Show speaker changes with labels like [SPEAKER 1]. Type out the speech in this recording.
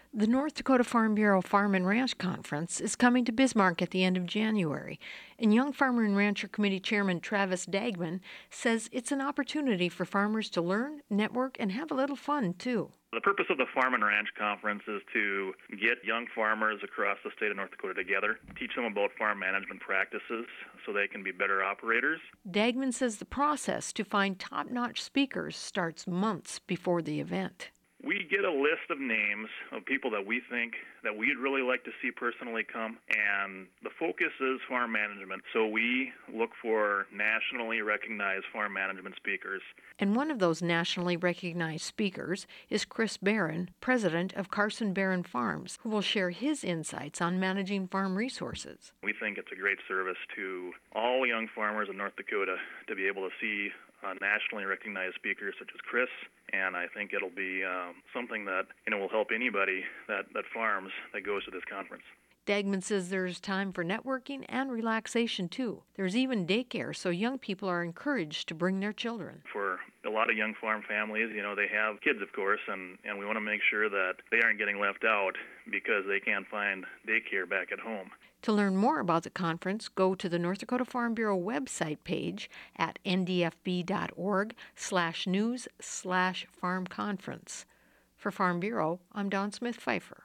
[SPEAKER 1] The North Dakota Farm Bureau Farm and Ranch Conference is coming to Bismarck at the end of January, and Young Farmer and Rancher Committee Chairman Travis Dagman says it's an opportunity for farmers to learn, network, and have a little fun, too.
[SPEAKER 2] The purpose of the Farm and Ranch Conference is to get young farmers across the state of North Dakota together, teach them about farm management practices so they can be better operators.
[SPEAKER 1] Dagman says the process to find top-notch speakers starts months before the event.
[SPEAKER 2] We get a list of names of people that we think that we'd really like to see personally come, and the focus is farm management. So we look for nationally recognized farm management speakers.
[SPEAKER 1] And one of those nationally recognized speakers is Chris Barron, president of Carson Barron Farms, who will share his insights on managing farm resources.
[SPEAKER 2] We think it's a great service to all young farmers in North Dakota to be able to see nationally recognized speakers such as Chris, and I think it'll be something that will help anybody that farms that goes to this conference.
[SPEAKER 1] Dagman says there's time for networking and relaxation, too. There's even daycare, so young people are encouraged to bring their children.
[SPEAKER 2] For a lot of young farm families, they have kids, of course, and we want to make sure that they aren't getting left out because they can't find daycare back at home.
[SPEAKER 1] To learn more about the conference, go to the North Dakota Farm Bureau website page at ndfb.org/news/farm conference. For Farm Bureau, I'm Dawn Smith Pfeiffer.